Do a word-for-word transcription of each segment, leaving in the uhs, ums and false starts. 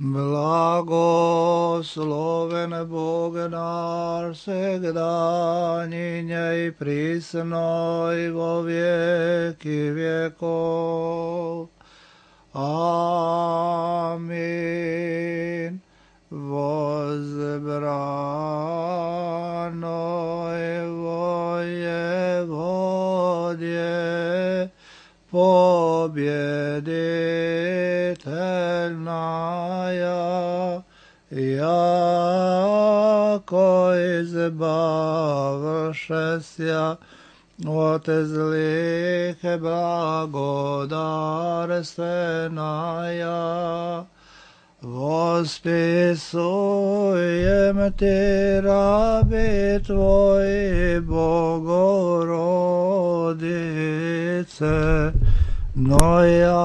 Blagosloven Bog naš, всегда, ныне и присно и во веки веков. Аминь. Возбраной воеводе, победительная, яко избавшееся от злых благодарственная, восписуем Ти, раби Твои, Богородице, но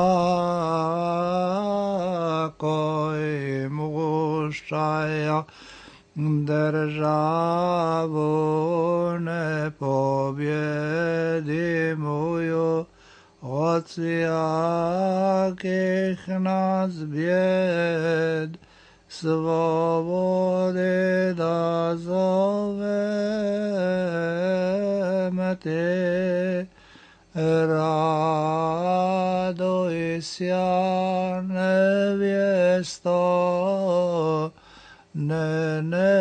яко имущая державу непобедимую, от всяких нас бед, свободы да зовем Ти. Радуйся, невесто, не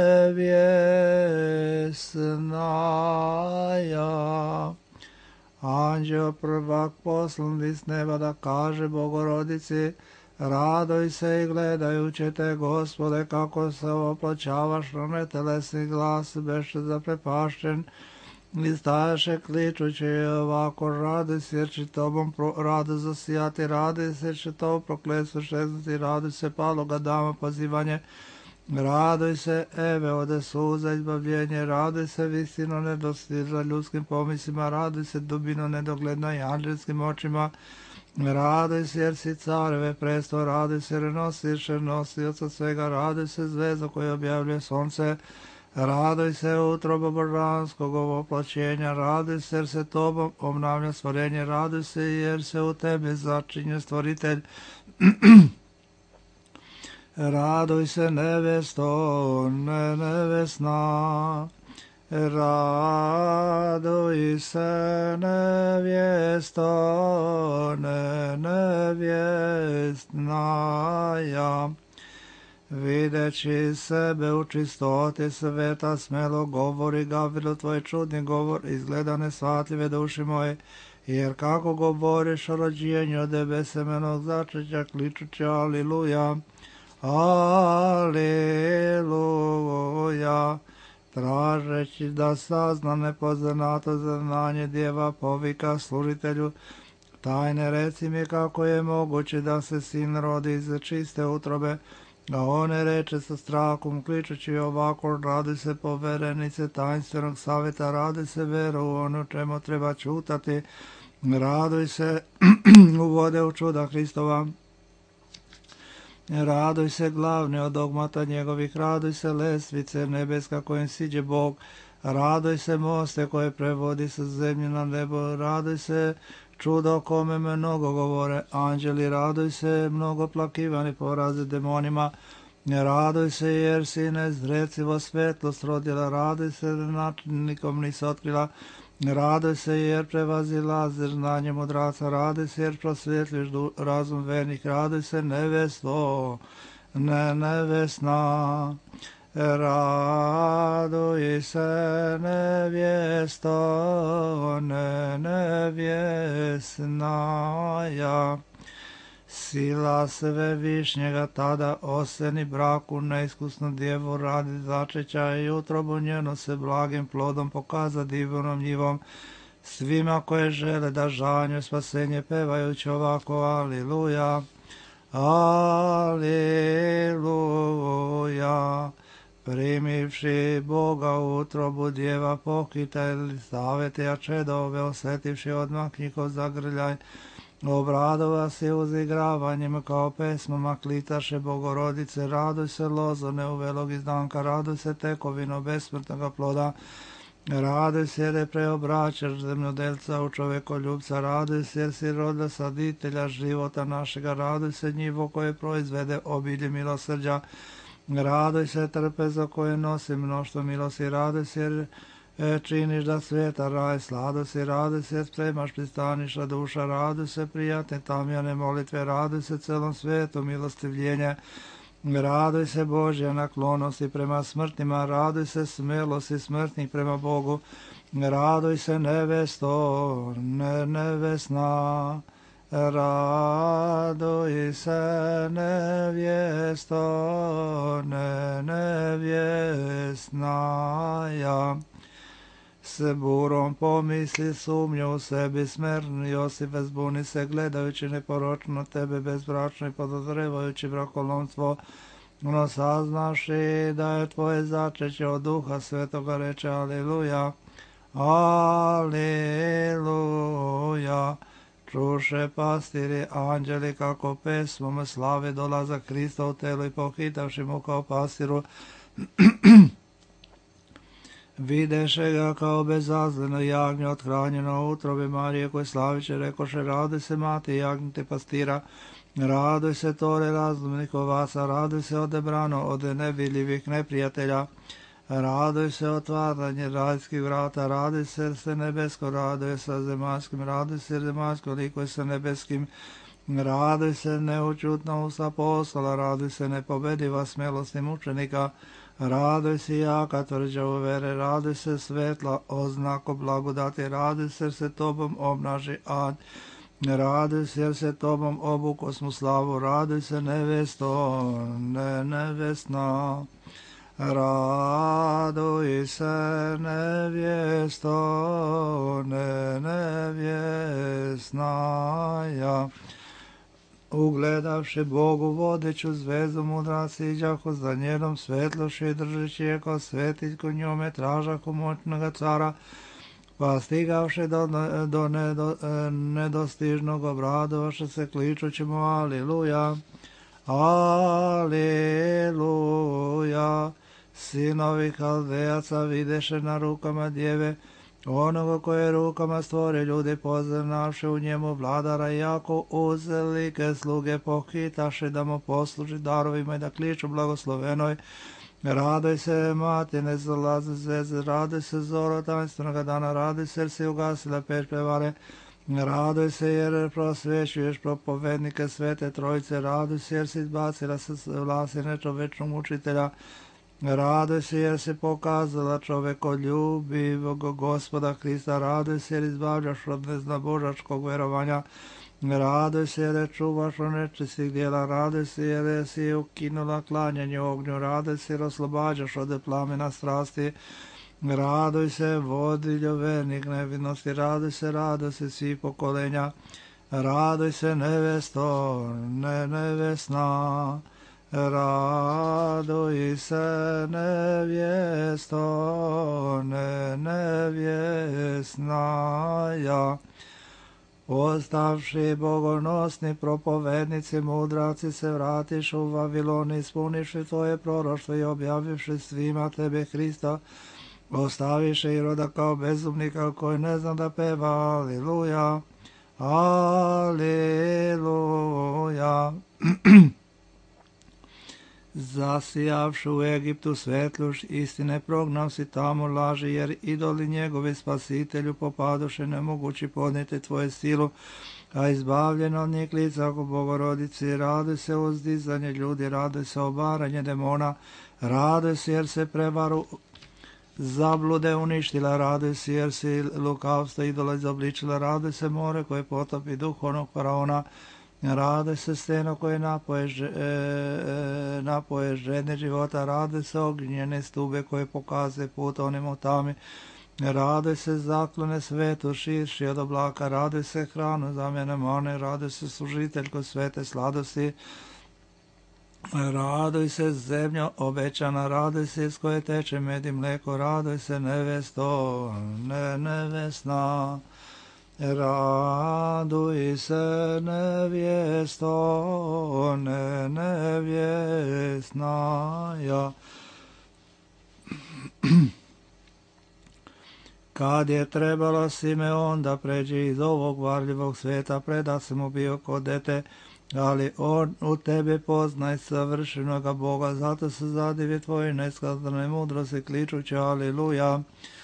невестная. Ангел prvak poslan iz neba da kaže Bogorodici, radoj se i gledajući te, Gospode, kako se opločavaš na netelesni glas, beše zaprepašćen, i stajaše kličući ovako, radi se jer će tobom rado zasijati, radi se jer će to prokletstvo šeznuti, radi se paloga dama pozivanje, radoj se, Eve, ode suza izbavljenje, radoj se visino nedostižna ljudskim pomislima, radoj se dubino nedogledna i anđelskim očima, radoj se jer si careve presto, radoj se jer nosiš nosioca svega, radoj se zvezda koja objavljuje sunce, radoj se utroba božanskog ovoploćenja, radoj se jer se tobom obnavlja stvorenje, radoj se jer se u tebi začinje stvoritelj. Radoj se nevesto, ne nevesna, radoj se nevjesto, ne nevjestnaja. Videći sebe u čistoti sveta, smelo govori Gavrilo, tvoj čudni govor, izgleda nesvatljive duši moje, jer kako govoriš o rođenju od tebe semenog začeća, kličući aliluja, aliluja, tražeći da sazna nepoznato znanje djeva, povika služitelju tajne, reci mi kako je moguće da se sin rodi iz čiste utrobe. A one reče sa strahom, kličući ovako, radi se poverenice tajnstvenog savjeta, radi se veru u ono čemu treba čutati, raduj se uvode u čuda Hristova, raduj se glavni od dogmata njegovih, raduj se lestvice nebeska kojim siđe Bog, raduj se moste koje prevodi sa zemlje na nebo, raduj se čudo o kome mnogo govore anđeli, raduj se mnogo plakivani poraze demonima, raduj se jer si nezrecivo svetlost rodila, raduj se nikom nisi otkrila, raduj se jer prevazilaziš znanje mudraca, raduj se jer prosvjetljuš razum vernih, raduj se nevesto, ne nevesna, raduj se nevjesto, ne nevjesnaja. Sila svevišnjega tada oseni braku neiskusnu djevu radi začeća i utrobu njeno se blagim plodom pokaza divnom njivom svima koje žele da žanju spasenje pevajući ovako aliluja, aliluja. Primivši Boga u utrobu djeva pokitelj savete, a čedove osjetivši odmah njihov zagrljaj, obradova se uzigravanjem kao pesmama klitaše Bogorodice, raduj se lozo neuvelog izdanka, raduj se tekovino besmrtnoga ploda, Raduj se jer je preobraćaš zemljodelca u čovekoljubca, raduj se jer si roda saditelja života našega, raduj se njivo koje proizvede obilje milosrđa, raduj se trpezo koje nosi mnoštvo milosti, raduj se jer činiš da sveta raj sladosti, raduj se spremaš pristaniša duša, raduj se prijatne tamjane molitve, raduj se celom svetu milostivljenje, raduj se Božja naklonosti prema smrtnima, raduj se smelosti smrtnih prema Bogu, raduj se nevesto, ne nevesna, raduj se nevjesto, ne nevjesnaja. Se burom pomisli sumnju u sebi smerni, Josife zbuni se gledajući neporočno tebe bezbračno i podozrevajući brakolomstvo, no saznaši da je tvoje začeće od Duha Svetoga, reče aleluja, aleluja. Čuše pastiri anđeli kako pesmom slave dolazak Hrista u telu i pohitavši mu kao pastiru, videše ga kao bezazleno jagnje othranjeno u utrobi Marije, koje slaviće, rekoše, raduj se mati jagnjete pastira, raduj se tore razumnih ovaca, raduj se odebrano od nevidljivih neprijatelja, raduj se otvaranje rajskih vrata, raduj se se nebesko, raduj sa zemaljskim, raduj se zemaljsko likuje sa nebeskim, raduj se neučutna usta apostola, raduj se nepobediva smelosti mučenika, raduj se jaka tvrđa u vere, raduj se svetla oznako blagodati, raduj se jer se tobom obnaži ad, raduj se jer se tobom obuko smo slavu, raduj se nevesto, ne nevesna, raduj se nevjesto, ne nevjesnaja. Ugledavši Bogu vodeću zvezdu mudraci iđahu za njenom svetloši, držeći je ko svetiljku njome tražahu moćnoga cara, pa stigavši do, do nedo, nedostižnog obradovaše se kličući mu aleluja, aleluja. Sinovi Haldejaca videše na rukama djeve onoga koje rukama stvore ljudi, poznavši u njemu vladara, jako uzelike sluge pohitaše da mu posluži darovima i da kliču blagoslovenoj. Raduj se mati nezalazne zvezde, raduj se zoro tanstvenoga dana, raduj se jer si ugasila peć prevare, raduj se jer prosvećuješ propovednike svete trojice, raduj se jer si izbacila sa vlasti nečovečnog učitelja, raduj se jer si pokazala čovekoljubivog Gospoda Hrista, raduj se jer izbavljaš od neznabožačkog verovanja, raduj se jer čuvaš od nečistih djela, raduj se jer si ukinula klanjanje ognju, raduj se jer oslobađaš od plamena strasti, raduj se vodiljo vernih nevinosti, raduj se, raduj se svih pokolenja, raduj se nevesto, ne nevesna, raduj se nevjesto, ne nevjesnaja. Ostavši bogonosni propovednici, mudraci se vratiš u Vavilon, ispuniši tvoje proroštvo i objavivši svima tebe Hrista, ostaviše i roda kao bezumnika koji ne zna da peva aleluja, aleluja. Zasijavši u Egiptu svetluš istine, prognao si tamo laži, jer idoli njegovi spasitelju popadoše nemogući podnijeti tvoje silu, a izbavljeno od njih lica ako Bogorodici, raduj se uzdizanje ljudi, raduj se obaranje demona, raduj se jer se prevaru zablude uništila, raduj se jer si lukavstvo idola izobličila, raduj se more koje potopi duh onog faraona, raduj se steno koje napoje, e, e, napoje žedne života, raduj se ognjene stube koje pokaze put onim u tami, raduj se zaklone svetu širši od oblaka, raduj se hranu zamjene mane, raduj se služiteljko svete sladosti, raduj se zemlja obećana, raduj se iz koje teče med i mleko, raduj se nevesto, ne nevesna, raduj se nevjesto, ne nevjesnaja. Kad je trebalo Simeon da pređe iz ovog varljivog svijeta, preda se mu bio kod dete, ali on u tebi poznaj savršenoga Boga, zato se zadivi tvoje neskazane mudrosti kličući Aliluja,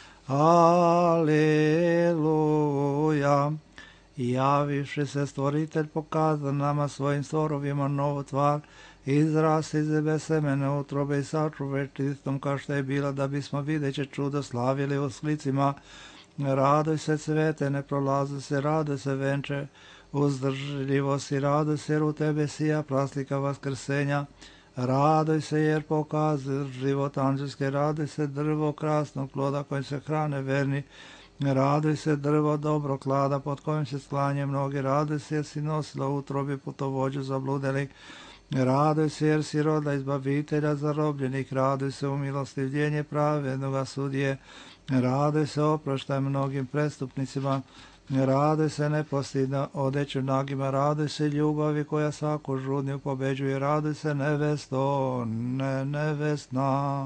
Aliluja. Javivši se stvoritelj pokaza nama svojim stvorovima novu tvar, izrast iz zebe semene utrobe i sačuve čistom kao što je bila, da bismo videće čudo slavili u sklicima. Radoj se cvete, ne prolaze se, radoj se venče uzdržljivosti, radoj se jer u tebe sija praslika vaskrsenja. Radoj se jer pokazuje život anđelske, radoj se drvo krasnog ploda kojim se hrane verni. Radoj se drvo dobro klada pod kojim se sklanje mnogi, radoj se jer si nosila utrobi putovođu zabludenih. Radoj se jer si roda izbavitelja zarobljenih, radoj se u milostivljenje pravednoga sudije, radoj se oproštaj mnogim prestupnicima, radoj se nepostidna odeću nagima, radoj se ljubavi koja svaku žudnju pobeđuje, radoj se nevesto, ne nevestna.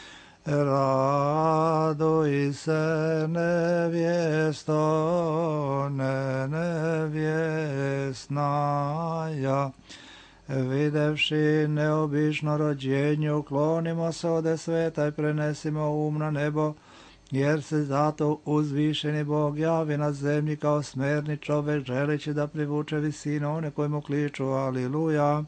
Radoj se nevjesto, ne nevjesnaja. Videvši neobično rođenje, uklonimo se ode sveta i prenesimo um na nebo, jer se zato uzvišeni Bog javi na zemlji kao smerni čovek, želeći da privuče visinu one koji mu kliču Aliluja,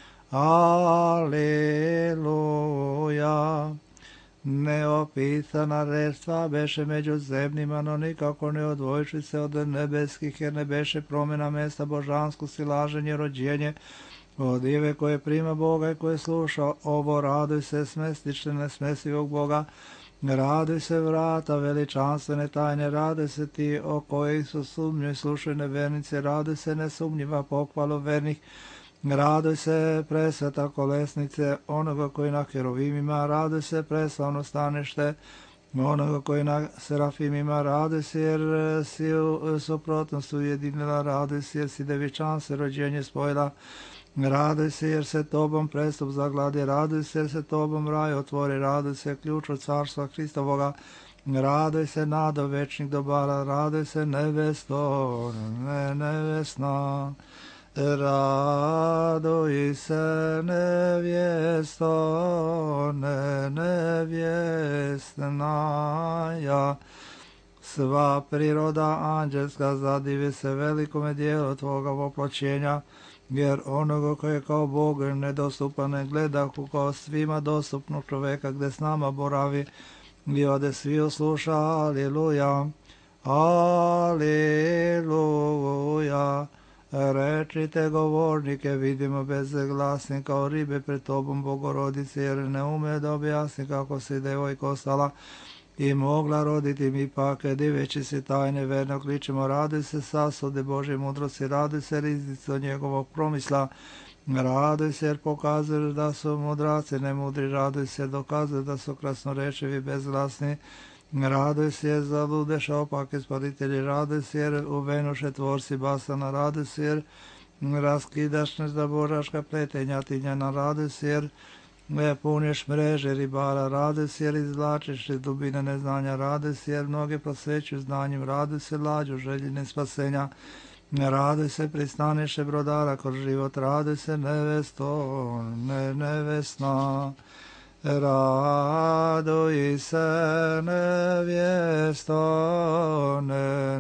Aliluja. Neopisana restva beše među zemljima, no nikako ne odvojiši se od nebeskih, jer ne beše promjena mesta božansko silaženje, rođenje, od Ive koje prima Boga i koje sluša ovo, raduj se smestište nesmesivog Boga, raduj se vrata veličanstvene tajne, raduj se ti o kojih su sumnju i slušaju nevernice, raduj se nesumnjiva pohvalu vernih, raduj se presveta kolesnice onoga koji na herovimima, raduj se preslavno stanište onoga koji na serafimima, raduj se jer si u suprotnost ujedinila, raduj se jer si devičanstvo rođenje spojila, raduj se jer se tobom prestup zagladi, raduj se jer se tobom raj otvori, raduj se ključ od carstva Hristovoga, raduj se nado večnih dobara, raduj se nevesto, ne nevesna. Raduj se nevjesto, ne nevjesnaja. Sva priroda anđelska zadivi se velikome dijelu tvoga voploćenja, jer onoga koji je kao Bog nedostupan ne gleda kao svima dostupnog čoveka gdje s nama boravi i ode svi usluša. Aliluja, aliluja. Rečite govornike, vidimo bezglasni kao ribe pred tobom Bogorodice, jer ne ume da objasni kako se devojka ostala i mogla roditi, mi pak diveći se tajne verno kličemo, raduj se sasude Božje mudrosti, raduj se riznico njegovog promisla, raduj se jer pokazuješ da su mudraci nemudri, raduj se jer dokazuju da su krasnorečivi bezglasni, raduj se jer zaludeš opake spaditelji, raduj se jer uvenuše tvorci basana, raduj se jer raskidaš nezda božaška pletenja tinjana, raduj se jer puniš mreže ribara, raduj se jer izvlačiš iz dubine neznanja, raduj se jer mnoge prosvećuju znanjem, raduj se lađu željene spasenja, raduj se pristaniše brodara kroz život, raduj se nevesto, ne nevesna. Raduj se nevjesto, ne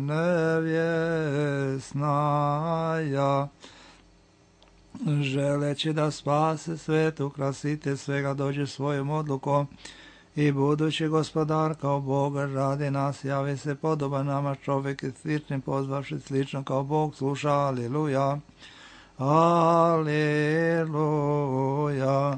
nevjesnaja. Želeći da spase svetu, krasite svega dođe svojom odlukom i budući gospodar kao Bog radi nas, javi se podoban nama čovjek i sličnim pozvavši slično kao Bog sluša. Aliluja, aliluja.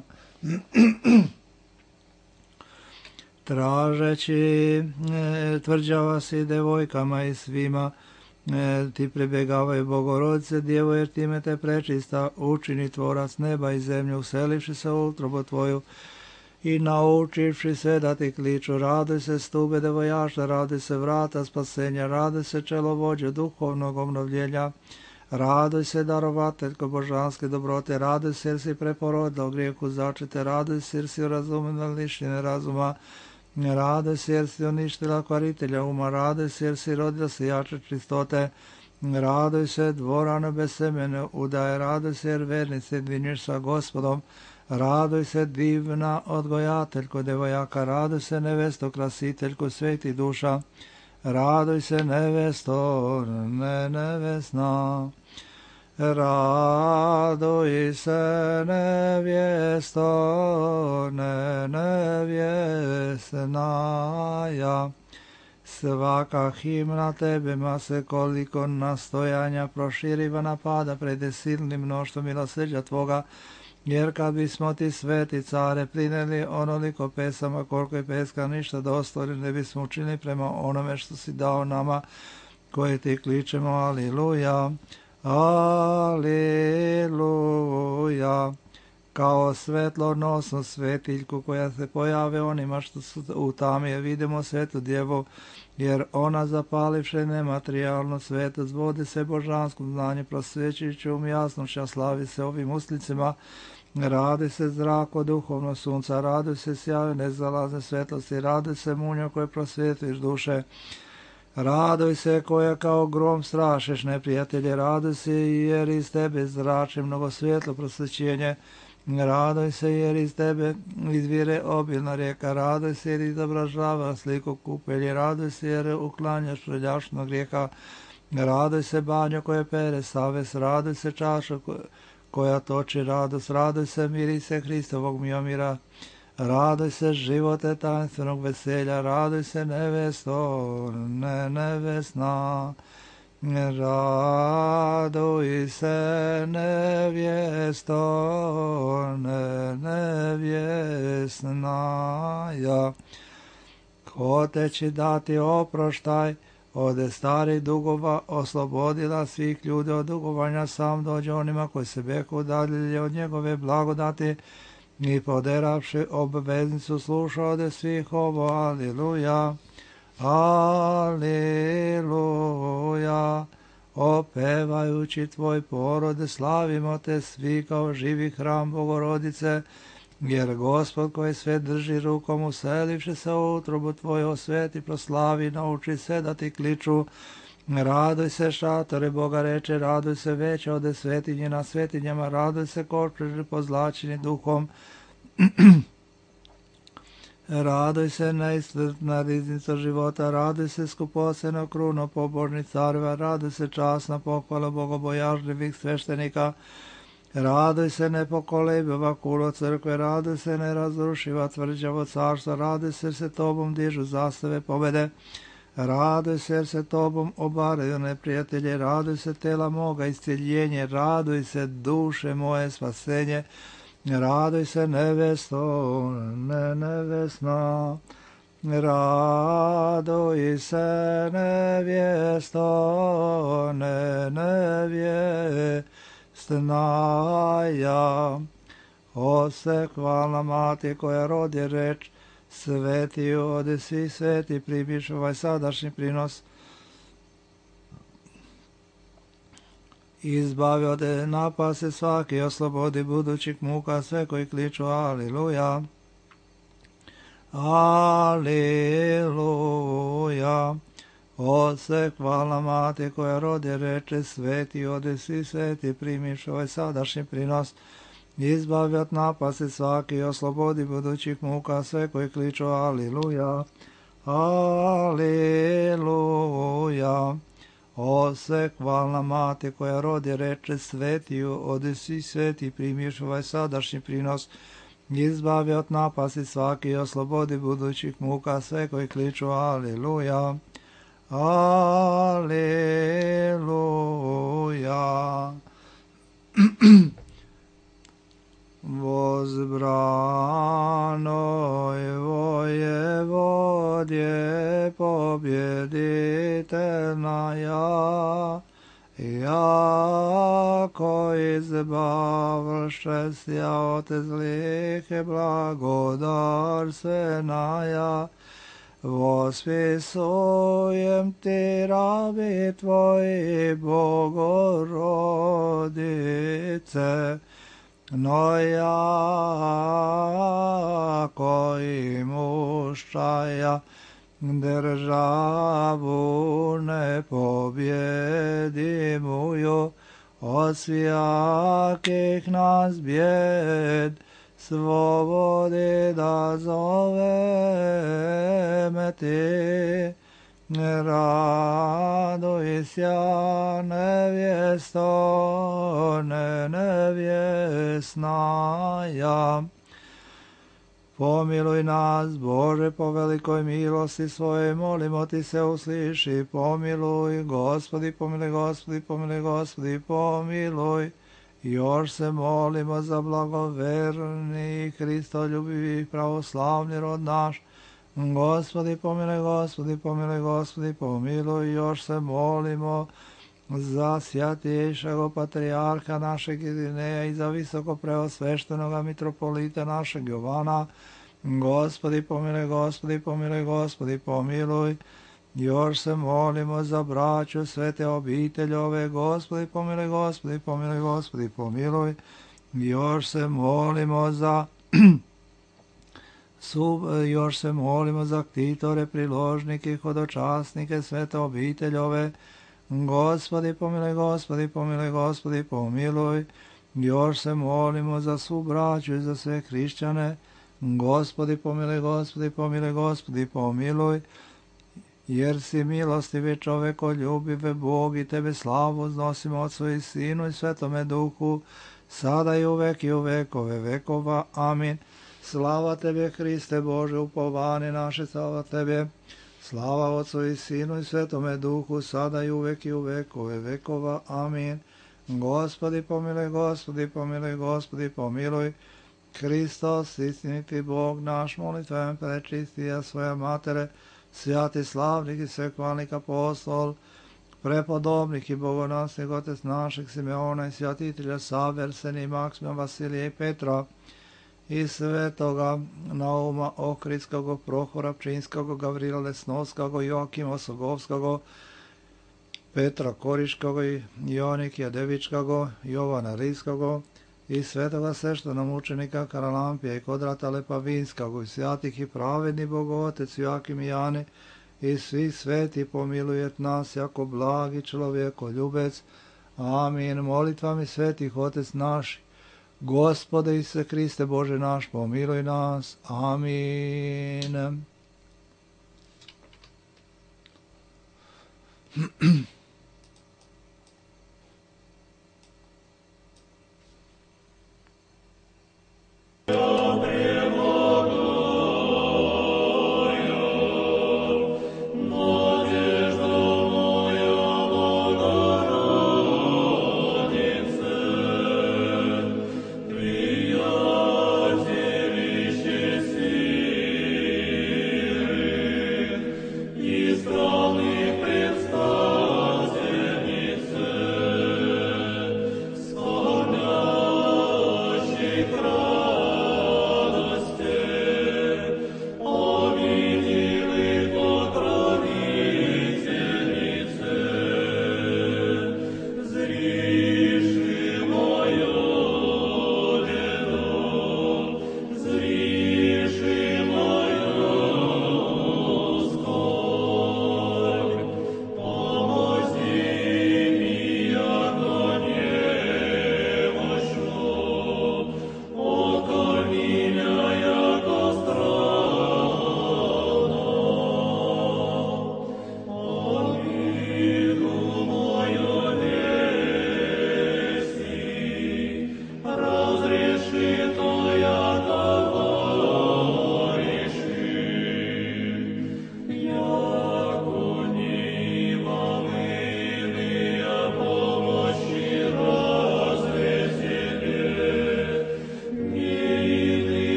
Tražeći e, tvrđava si devojkama i svima, e, ti pribjegavaju Bogorodice, djevo, jer time te prečista učini tvorac neba i zemlju, uselivši se u utrobu tvoju i naučivši sve da ti kliču. Raduj se stube devojaša, raduj se vrata spasenja, raduj se čelovođe duhovnog obnovljenja, raduj se darovateljko božanske dobrote, raduj se jer si preporodila u grijehu začete, raduj se jer si razumela lišnjine razuma, Radoj se jer si uništila kvaritelja uma, radoj se jer si rodila sijače čistote, radoj se dvorano bez semene udaje, radoj se jer verni se dvinješ sa Gospodom, radoj se divna odgojateljko devojaka, radoj se nevesto krasiteljko sveti duša, radoj se nevesto ne nevesna. Radoj se nevjesto ne nevjesnaja. Svaka himna tebema se koliko nastojanja proširiva napada pred silnim mnoštvom milosrđa tvoga, jer kad bismo ti sveti care prineli onoliko pesama koliko je peska ništa dostojno ne bismo učinili prema onome što si dao nama koji ti kličemo aliluja. Aleluja, kao svetlonosnu svetiljku koja se pojave onima što su u tami, vidimo svetu djevu, jer ona zapalivše nematerijalno svetost, vodi se božanskom znanje, prosvećujući um jasnošća, slavi se ovim uslicima, radi se zrako duhovno sunca, radi se sjaju nezalazne svetlosti, radi se munjo koje prosvjetuješ duše, radoj se koja kao grom strašeš neprijatelje, radoj se jer iz tebe zrače mnogo svjetlo prosvećenje, radoj se jer iz tebe izvire obilna rijeka, radoj se jer izobražava sliku kupelje, radoj se jer uklanjaš preljašnog grijeha, radoj se banjo koje pere saves, radoj se čaša koja toči radost, radoj se mirise Hristovog miomira, radoj se živote tajnstvenog veselja, radoj se nevesto, ne nevesna, radoj se nevjesto, ne nevjesnaja. Ko te će dati oproštaj od starih dugova, oslobodila svih ljudi od dugovanja, sam dođe onima koji se beku udaljili od njegove blagodati, i poderavši obveznicu sluša ode svih ovo, aliluja, aliluja, opevajući tvoj porod, slavimo te svi kao živi hram Bogorodice, jer Gospod koji sve drži rukom uselivši se u utrobu tvoju osveti, proslavi, nauči se da ti kliču, radoj se šatore Boga reče, radoj se veće ode svetinje na svetinjama, radoj se kočeži pozlačeni duhom, radoj se neiscrpna riznica života, radoj se skupoceno kruno pobožnih careva, radoj se časna pohvala bogobojažljivih sveštenika, radoj se nepokolebiva kulo crkve, radoj se nerazrušiva tvrđavo carstva, radoj se se tobom dižu zastave pobede, radoj se jer se tobom obaraju neprijatelje, radoj se tela moga iscjeljenje, radoj se duše moje spasenje, radoj se nevesto, ne nevesna, radoj se nevjesto, ne nevjesnaja. O se hvalna mati koja rodi reč, sveti ode svi sveti, primiš ovaj sadašnji prinos, izbavi od napase svaki, oslobodi budućih muka sve koji kliču aliluja, aliluja. O se hvalna mati koja rodi reče, sveti ode svi sveti, primiš ovaj sadašnji prinos, izbavi od napase svaki, oslobodi budućih muka sve koji kliču aliluja, aliluja. O se hvalna mati koja rodi reče, sveti ode svi sveti, primiš ovaj sadašnji prinos, izbavi od napasi svaki, oslobodi budućih muka sve koji kliču aliluja, aliluja. Возбранoj воеводje побjeditelnaja, jako izbavše sja od zlih blagodarstvenaja, vospisujem ti rabi tvoji Bogorodice, no jako i muž opuštaja, državu nepobjedimuju, od svijakih nas bjed, svobodi da zoveme ti. Raduj sja nevjesto, ne nevjesnaja. Pomiluj nas, Bože, po velikoj milosti svoje, molimo ti se usliši, pomiluj, Gospodi, pomiluj, Gospodi, pomiluj, Gospodi, pomiluj. Još se molimo za blagoverni, Hristoljubivi, pravoslavni rod naš. Gospodi, pomiluj, Gospodi, pomiluj, Gospodi, pomiluj. Još se molimo za svjatiješeg patrijarha našeg Irineja i za visoko preosveštenoga mitropolita našeg Jovana. Gospodi, pomiluj, Gospodi, pomiluj, Gospodi, pomiluj. Još se molimo za braću svete obiteljove. Gospodi, pomiluj, Gospodi, pomiluj, Gospodi, pomiluj. Još se molimo za Sub, još se molimo za ktitore, priložnike, hodočasnike, svete obiteljove. Gospodi, pomiluj, Gospodi, pomiluj, Gospodi, pomiluj. Još se molimo za svu braću i za sve hrišćane. Gospodi, pomiluj, Gospodi, pomiluj, Gospodi, pomiluj. Jer si milostivi čoveko, ljubive Bog i tebe slavu uznosimo Otcu i Sinu i Svetome Duhu, sada i uvek i u vekove vekova. Amin. Slava tebe, Hriste Bože, upovane naše, slava tebe. Slava Otcu i Sinu i Svetome Duhu, sada i uvek i u vekove vekova. Amin. Gospodi, pomiluj, Gospodi, pomiluj, Gospodi, pomiluj. Hristos, istiniti Bog naš, molitvom prečistija svoja matere, svjati slavnik i svekvalnik apostol, prepodobnik i bogonosnik otec našeg Simeona i svjatitelja Saverseni i Maksima, Vasilija i Petra, i svetoga Nauma Ohridskog, Prohora Pčinskog, Gavrila Lesnovskog, Joakima Sogovskog, Petra Koriškog, Jonikija Devičkog, Jovana Rijskog, i svetoga sveštenomučenika Karalampija i Kodrata Lepavinskog, i svjatih i pravedni Bogotec Joakim i Jane, i svih sveti pomilujet nas jako blagi čovjeko ljubec. Amin. Molitvami svetih Otec naš, Gospode Isuse Hriste Bože naš, pomiluj nas. Amin.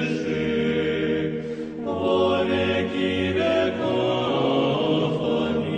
О веки веков,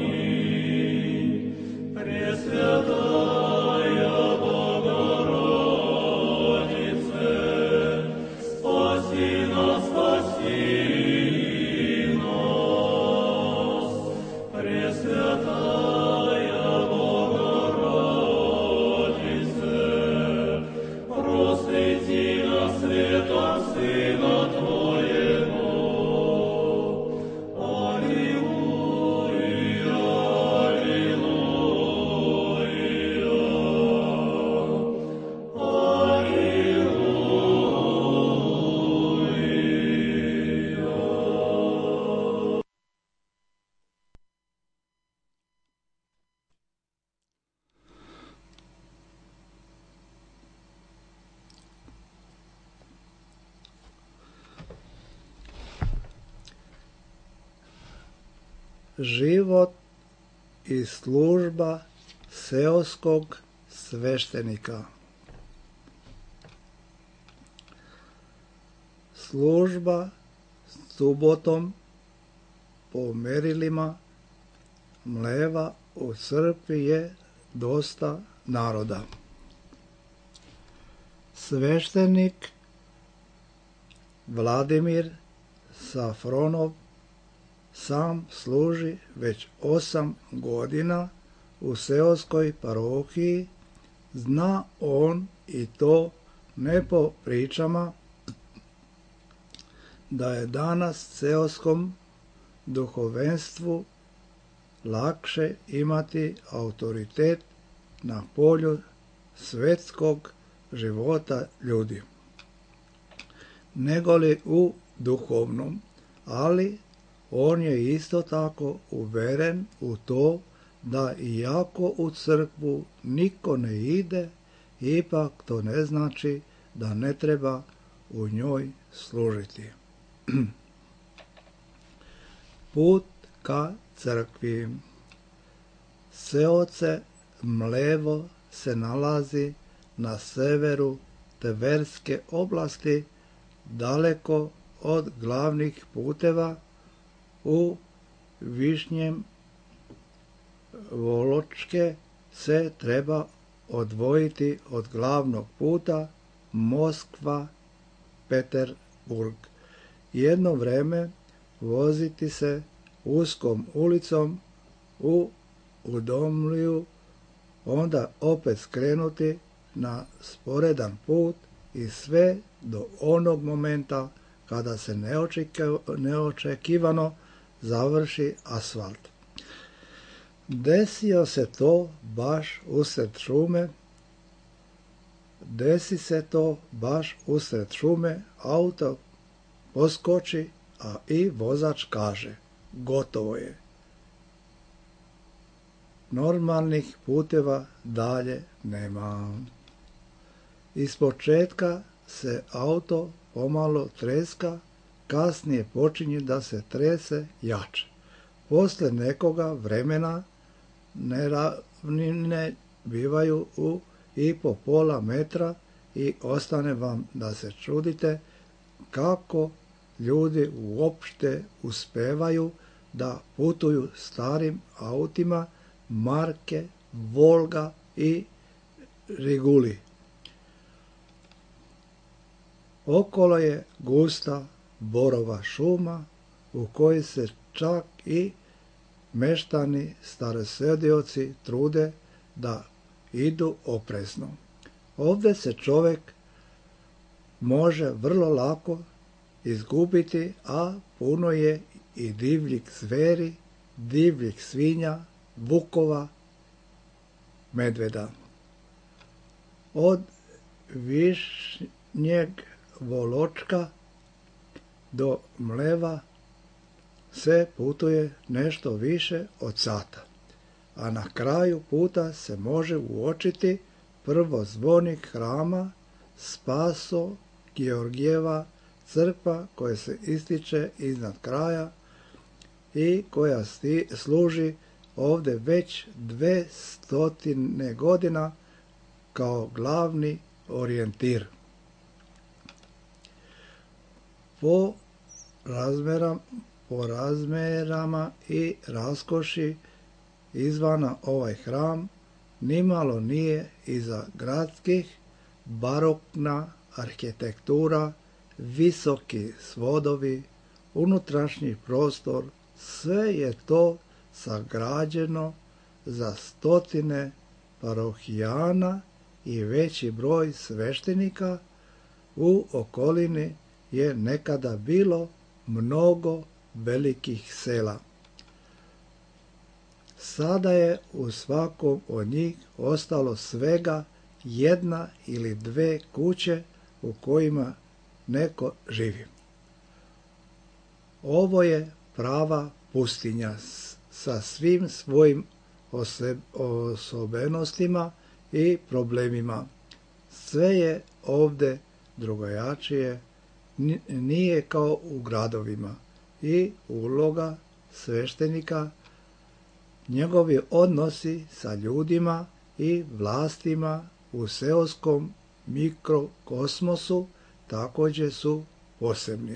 život i služba seoskog sveštenika. Služba subotom po merilima Mleva u crkvi je dosta naroda. Sveštenik Vladimir Safronov sam služi već osam godina u seoskoj parohiji. Zna on i to ne po pričama da je danas seoskom duhovenstvu lakše imati autoritet na polju svetskog života ljudi, negoli u duhovnom, ali on je isto tako uveren u to da iako u crkvu niko ne ide, ipak to ne znači da ne treba u njoj služiti. Put ka crkvi. Seoce Mlevo se nalazi na severu Tverske oblasti, daleko od glavnih puteva. U Višnjem Voločke se treba odvojiti od glavnog puta Moskva-Peterburg. Jedno vreme voziti se uskom ulicom u Udomliju, onda opet skrenuti na sporedan put i sve do onog momenta kada se neočekivano završi asfalt. Desio se to baš usred šume, desi se to baš usred šume, auto poskoči, a i vozač kaže, gotovo je. Normalnih puteva dalje nema. Ispočetka se auto pomalo treska, kasnije počinje da se trese jače. Posle nekoga vremena neravnine bivaju u i po pola metra i ostane vam da se čudite kako ljudi uopšte uspevaju da putuju starim autima marke Volga i Riguli. Okolo je gusta borova šuma u kojoj se čak i meštani starosedioci trude da idu oprezno. Ovdje se čovjek može vrlo lako izgubiti, a puno je i divljih zveri, divljih svinja, vukova, medveda. Od Višnjeg Voločka do Mleva se putuje nešto više od sata, a na kraju puta se može uočiti prvo zvonik hrama Spaso Georgijeva crkva koja se ističe iznad kraja i koja sti, služi ovdje već dve stotine godina kao glavni orijentir. Po razmerama, po razmerama i raskoši izvana ovaj hram nimalo nije iza gradskih, barokna arhitektura, visoki svodovi, unutrašnji prostor, sve je to sagrađeno za stotine parohijana i veći broj sveštenika. U okolini je nekada bilo mnogo velikih sela. Sada je u svakom od njih ostalo svega jedna ili dve kuće u kojima neko živi. Ovo je prava pustinja sa svim svojim osobenostima i problemima. Sve je ovdje drugačije, nije kao u gradovima i uloga sveštenika Njegovi odnosi sa ljudima i vlastima u seoskom mikrokosmosu također su posebni.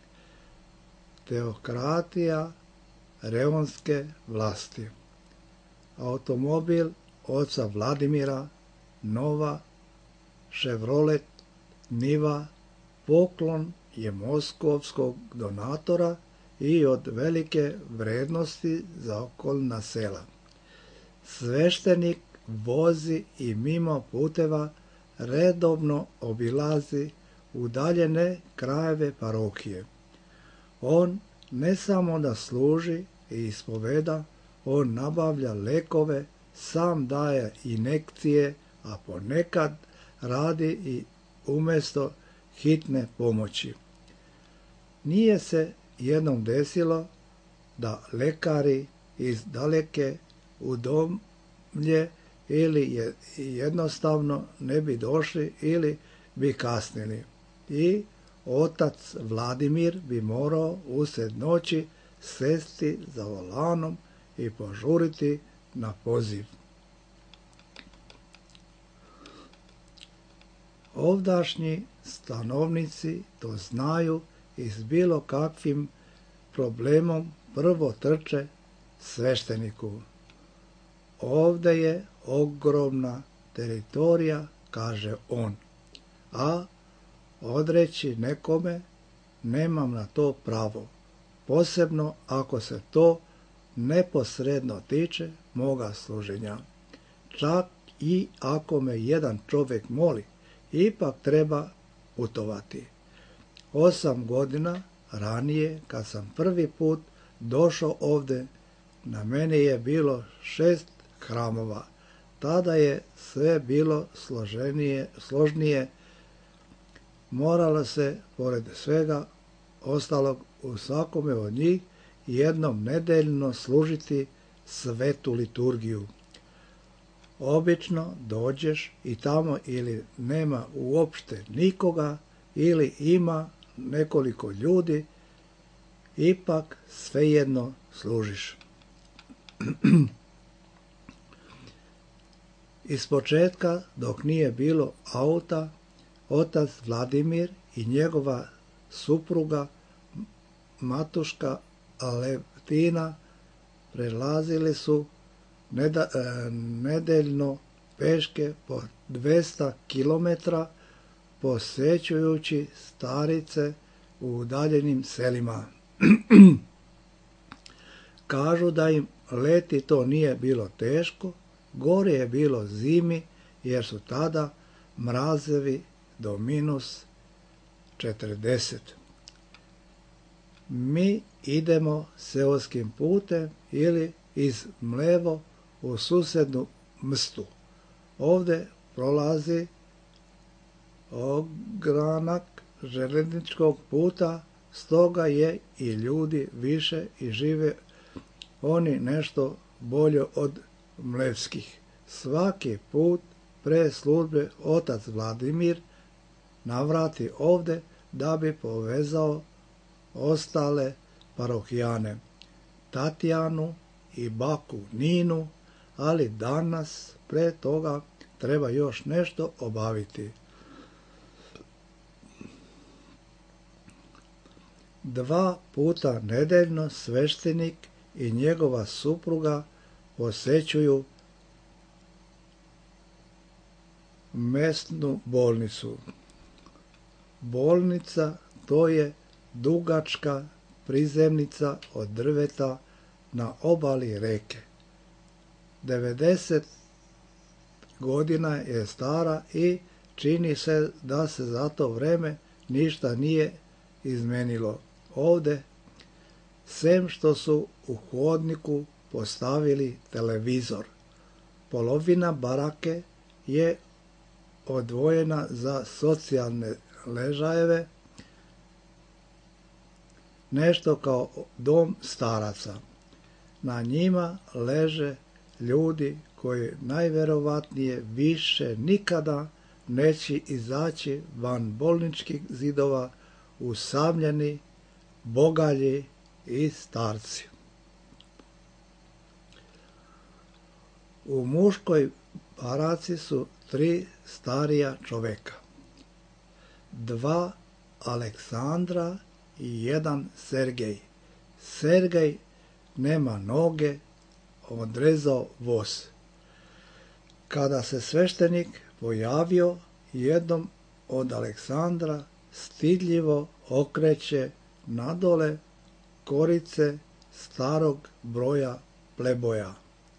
Teokratija reonske vlasti. Automobil oca Vladimira, nova Chevrolet Niva, poklon je moskovskog donatora i od velike vrednosti za okolna sela. Sveštenik vozi i mimo puteva redovno obilazi udaljene krajeve parohije. On ne samo da služi i ispoveda, on nabavlja lekove, sam daje injekcije, a ponekad radi i umjesto hitne pomoći. Nije se jednom desilo da lekari iz daleke udomlje ili je jednostavno ne bi došli ili bi kasnili. I otac Vladimir bi morao usred noći sesti za volanom i požuriti na poziv. Ovdašnji stanovnici to znaju i s bilo kakvim problemom prvo trče svešteniku. Ovde je ogromna teritorija, kaže on, a odreći nekome nemam na to pravo, posebno ako se to neposredno tiče moga služenja. Čak i ako me jedan čovjek moli, ipak treba putovati. Osam godina ranije, kad sam prvi put došao ovdje, na meni je bilo šest hramova. Tada je sve bilo složenije, složnije. Moralo se, pored svega ostalog, u svakome od njih jednom nedeljno služiti svetu liturgiju. Obično dođeš i tamo ili nema uopšte nikoga ili ima nekoliko ljudi, ipak svejedno služiš. Iz početka, dok nije bilo auta, otac Vladimir i njegova supruga Matuška Aletina prelazili su neda, e, nedeljno peške po dvesta kilometara posjećujući starice u udaljenim selima. Kažu da im leti to nije bilo teško, gore je bilo zimi jer su tada mrazevi do minus četrdeset. Mi idemo seoskim putem ili iz Mlevo u susednu Mstu. Ovdje prolazi ogranak željezničkog puta, stoga je i ljudi više i žive oni nešto bolje od mlevskih. Svaki put pre službe otac Vladimir navrati ovdje da bi povezao ostale parohijane, Tatjanu i baku Ninu, ali danas pre toga treba još nešto obaviti. Dva puta nedeljno sveštenik i njegova supruga posjećuju mesnu bolnicu. Bolnica to je dugačka prizemnica od drveta na obali reke. devedeset godina je stara i čini se da se za to vreme ništa nije izmenilo. Ovdje, sem što su u hodniku postavili televizor. Polovina barake je odvojena za socijalne ležajeve, nešto kao dom staraca. Na njima leže ljudi koji najverovatnije više nikada neće izaći van bolničkih zidova, usamljeni, bogalji i starci. U muškoj baraci su tri starija čoveka. Dva Aleksandra i jedan Sergej. Sergej nema noge, odrezao voz. Kada se sveštenik pojavio, jednom od Aleksandra stidljivo okreće nadole korice starog broja pleboja.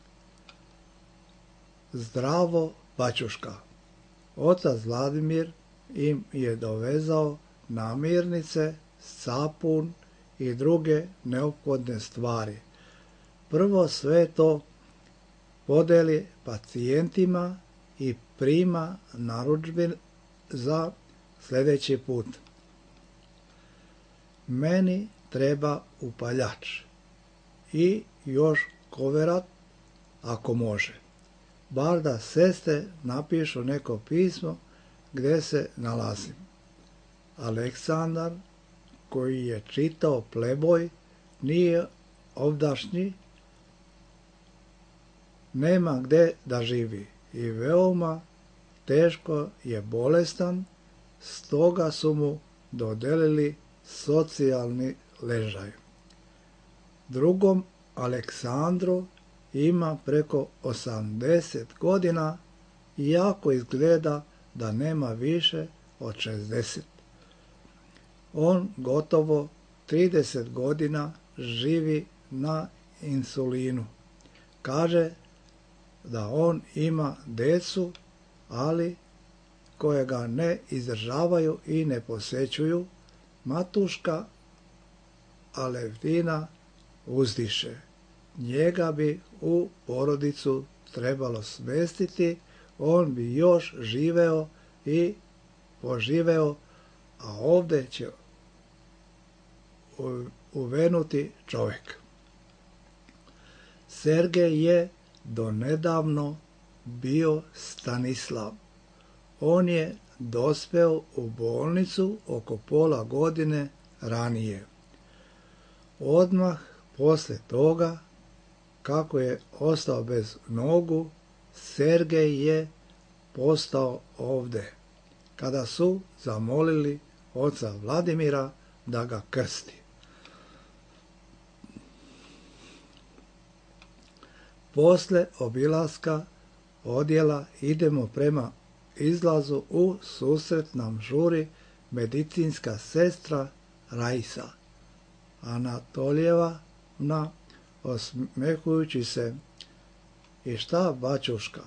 Zdravo, bačuška. Otac Vladimir im je dovezao namirnice, sapun i druge neophodne stvari. Prvo sve to podeli pacijentima i prima narudžbe za sljedeći put. Meni treba upaljač i još koverat ako može. Bar da sestre napišu neko pismo gdje se nalazim. Aleksandar, koji je čitao pleboj, nije ovdašnji, nema gdje da živi i veoma teško je bolestan, stoga su mu dodelili socijalni ležaj. Drugom Aleksandru ima preko osamdeset godina, iako izgleda da nema više od šezdeset. On gotovo trideset godina živi na insulinu. Kaže da on ima decu, ali koje ga ne izdržavaju i ne posećuju. Matuška Alevtina uzdiše. Njega bi u porodicu trebalo smestiti, on bi još živeo i poživeo, a ovdje će uvenuti čovjek. Sergej je donedavno bio Stanislav. On je dospeo u bolnicu oko pola godine ranije. Odmah posle toga, kako je ostao bez nogu, Sergej je postao ovde, kada su zamolili oca Vladimira da ga krsti. Posle obilaska odjela idemo prema izlazu, u susret nam žuri medicinska sestra Rajsa. Anatolijeva, na osmehujući se: i šta, bačuška?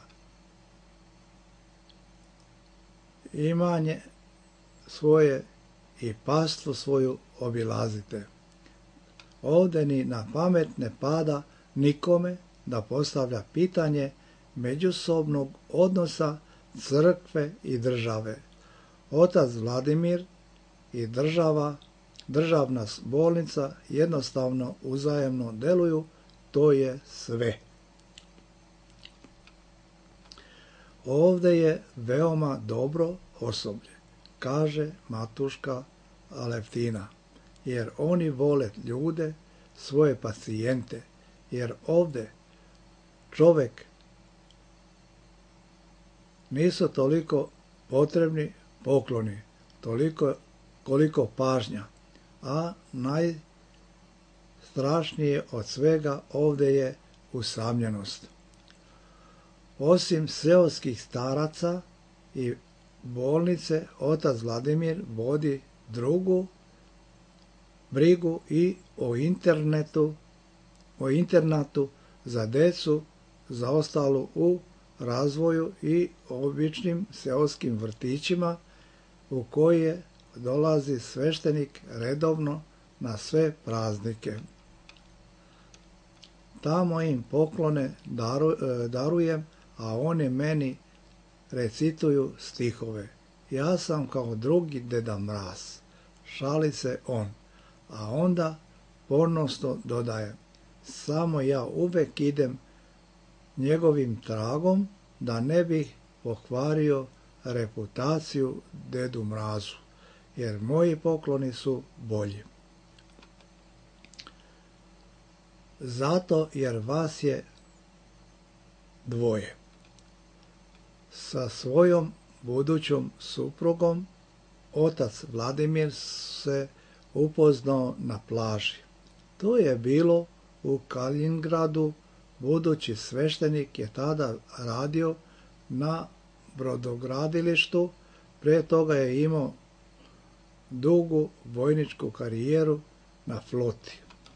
Imanje svoje i pastvu svoju obilazite. Ovdje ni na pamet ne pada nikome da postavlja pitanje međusobnog odnosa crkve i države. Otac Vladimir i država, državna bolnica jednostavno uzajemno deluju, to je sve. Ovdje je veoma dobro osoblje, kaže matuška Alevtina, jer oni vole ljude, svoje pacijente, jer ovdje čovjek nisu toliko potrebni pokloni, toliko koliko pažnja, a najstrašnije od svega ovdje je usamljenost. Osim seoskih staraca i bolnice, otac Vladimir vodi drugu brigu i o internetu, o internatu za decu zaostalu u razvoju i običnim seoskim vrtićima, u koje dolazi sveštenik redovno na sve praznike. Tamo im poklone daru, darujem, a oni meni recituju stihove. Ja sam kao drugi Deda Mraz, šali se on, a onda ponosno dodaje: samo ja uvek idem njegovim tragom, da ne bih pokvario reputaciju Dedu Mrazu, jer moji pokloni su bolji. Zato jer vas je dvoje. Sa svojom budućom suprugom otac Vladimir se upoznao na plaži. To je bilo u Kaliningradu. Budući sveštenik je tada radio na brodogradilištu, prije toga je imao dugu vojničku karijeru na floti.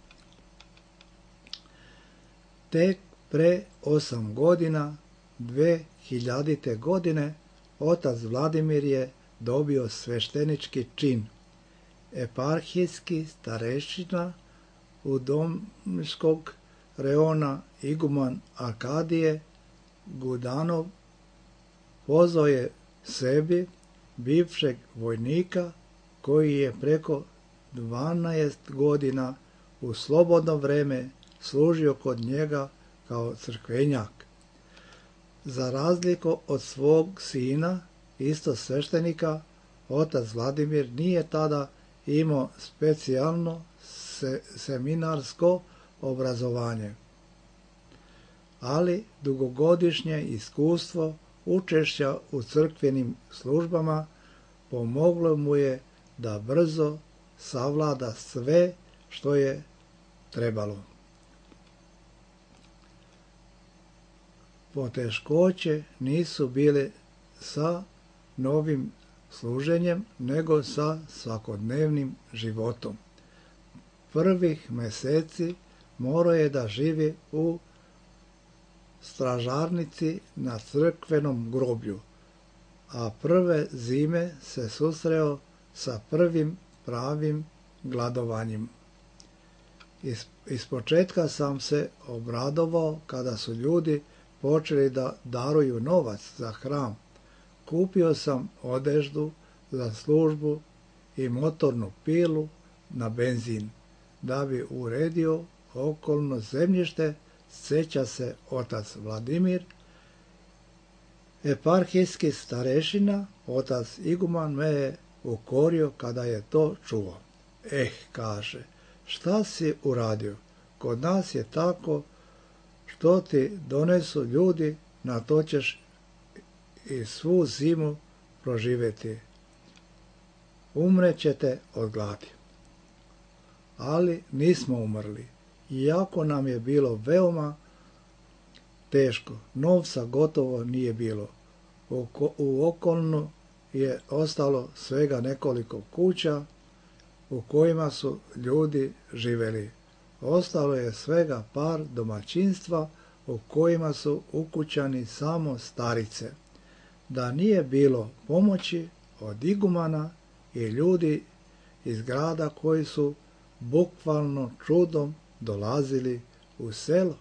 Tek pre osam godina, dve hiljadite godine, otac Vladimir je dobio sveštenički čin. Eparhijski starešina u Domskog reona iguman Arkadije Gudanov pozvao je sebi bivšeg vojnika koji je preko dvanaest godina u slobodno vreme služio kod njega kao crkvenjak. Za razliku od svog sina, isto sveštenika, otac Vladimir nije tada imao specijalno se, seminarsko obrazovanje, ali dugogodišnje iskustvo učešća u crkvenim službama pomoglo mu je da brzo savlada sve što je trebalo. Poteškoće nisu bile sa novim služenjem, nego sa svakodnevnim životom. Prvih meseci morao je da živi u stražarnici na crkvenom groblju, a prve zime se susreo sa prvim pravim gladovanjem. Iz, iz početka sam se obradovao kada su ljudi počeli da daruju novac za hram. Kupio sam odeždu za službu i motornu pilu na benzin, da bi uredio okolno zemljište, sjeća se otac Vladimir. Eparhijski starešina, otac iguman, me je ukorio kada je to čuo. Eh, kaže, šta si uradio? Kod nas je tako, što ti donesu ljudi, na to ćeš i svu zimu proživjeti. Umrećete od gladi. Ali nismo umrli. Iako nam je bilo veoma teško, novca gotovo nije bilo. U, u okolnu je ostalo svega nekoliko kuća u kojima su ljudi živjeli. Ostalo je svega par domaćinstva u kojima su ukućani samo starice. Da nije bilo pomoći od igumana i ljudi iz grada koji su bukvalno čudom dolazili u selo,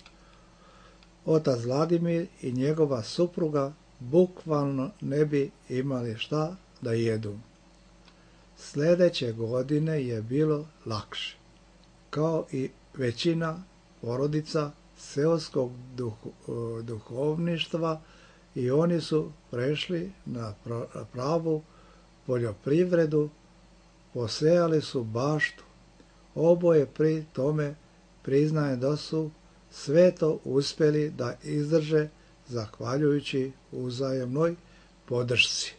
otac Vladimir i njegova supruga bukvalno ne bi imali šta da jedu. Sljedeće godine je bilo lakše. Kao i većina porodica seoskog duh, duhovništva, i oni su prešli na pravu poljoprivredu, posejali su baštu. Oboje pri tome priznaje da su sve to uspjeli da izdrže zahvaljujući uzajemnoj podršci.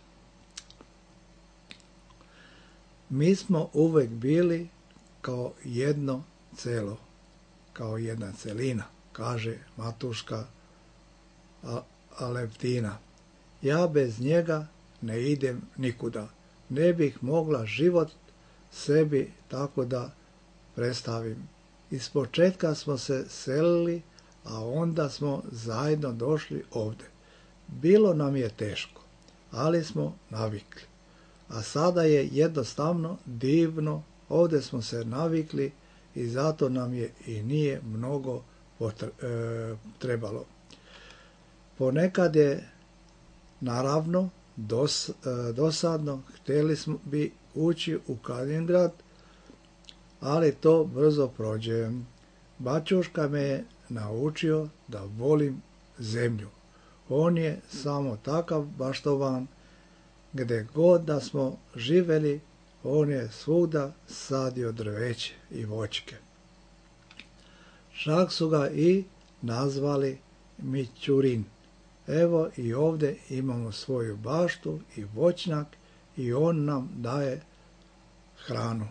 Mi smo uvijek bili kao jedno celo, kao jedna celina, kaže Matuška Alevtina. Ja bez njega ne idem nikuda. Ne bih mogla život sebi tako da predstavim. Iz početka smo se selili, a onda smo zajedno došli ovdje. Bilo nam je teško, ali smo navikli. A sada je jednostavno divno, ovdje smo se navikli i zato nam je i nije mnogo potre, e, trebalo. Ponekad je naravno dos, e, dosadno, htjeli smo bi ući u Kaliningrad, ali to brzo prođe. Bačuška me je naučio da volim zemlju. On je samo takav baštovan, gdje god da smo živjeli, on je svuda sadio drveće i voćke. Čak su ga i nazvali Mićurin. Evo i ovdje imamo svoju baštu i voćnjak i on nam daje hranu.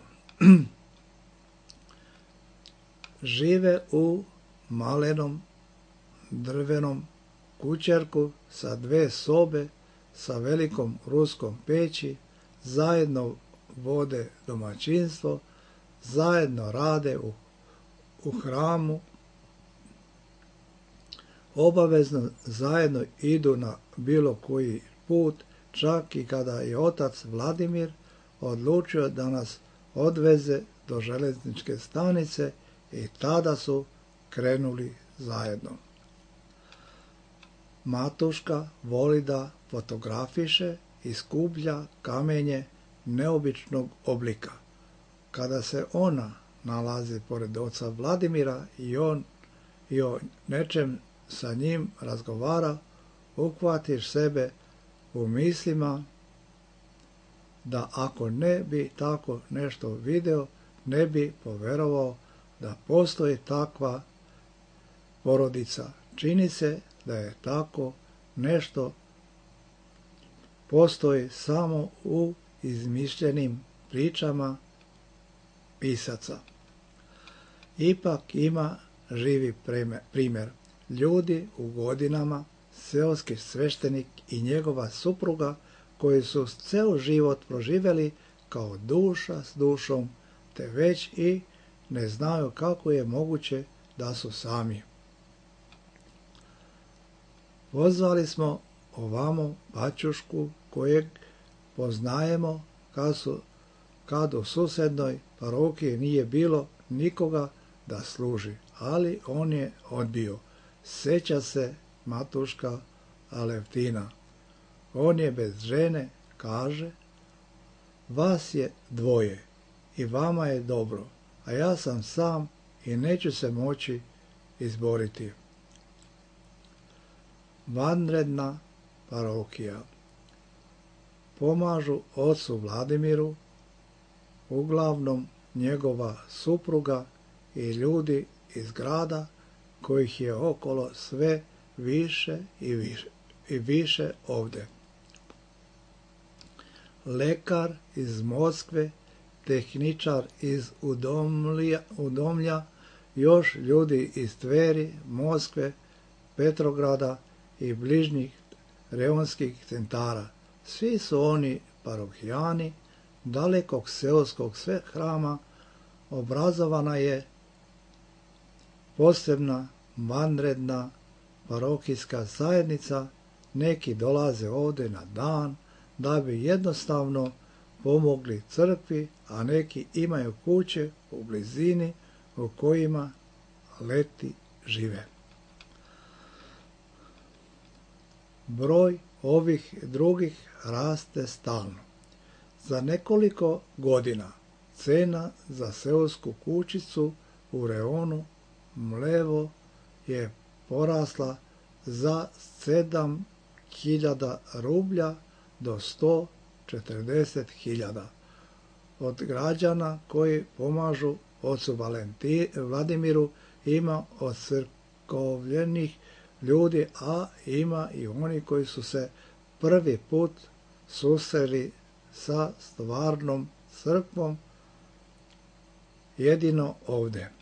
Žive u malenom drvenom kućerku sa dve sobe, sa velikom ruskom peći, zajedno vode domaćinstvo, zajedno rade u, u hramu, obavezno zajedno idu na bilo koji put, čak i kada je otac Vladimir odlučio da nas odveze do željezničke stanice i tada su krenuli zajedno. Matuška voli da fotografiše i skuplja kamenje neobičnog oblika. Kada se ona nalazi pored oca Vladimira i on i o nečem sa njim razgovara, uhvatiš sebe u mislima da ako ne bi tako nešto video, ne bi poverovao da postoji takva porodica. Čini se da je tako nešto postoji samo u izmišljenim pričama pisaca. Ipak ima živi primjer. Ljudi u godinama, seoski sveštenik i njegova supruga koji su ceo život proživjeli kao duša s dušom, te već i ne znaju kako je moguće da su sami. Pozvali smo ovamo bačušku kojeg poznajemo kad, su, kad u susednoj parohiji nije bilo nikoga da služi, ali on je odbio. Sjeća se Matuška Alevtina. On je bez žene, kaže, vas je dvoje i vama je dobro, a ja sam sam i neću se moći izboriti. Vanredna parohija. Pomažu ocu Vladimiru, uglavnom njegova supruga i ljudi iz grada kojih je okolo sve više i više, i više ovdje. Lekar iz Moskve, tehničar iz Udomlja, Udomlja, još ljudi iz Tveri, Moskve, Petrograda i bližnjih reonskih centara. Svi su oni parohijani dalekog seoskog sve hrama. Obrazovana je posebna vanredna parohijska zajednica. Neki dolaze ovdje na dan da bi jednostavno pomogli crkvi, a neki imaju kuće u blizini u kojima leti žive. Broj ovih drugih raste stalno. Za nekoliko godina cena za seosku kućicu u reonu Mlevo je porasla za sedam hiljada rublja do sto četrdeset hiljada. Od građana koji pomažu ocu Vladimiru ima od crkovljenih ljudi, a ima i oni koji su se prvi put susreli sa stvarnom crkvom jedino ovdje.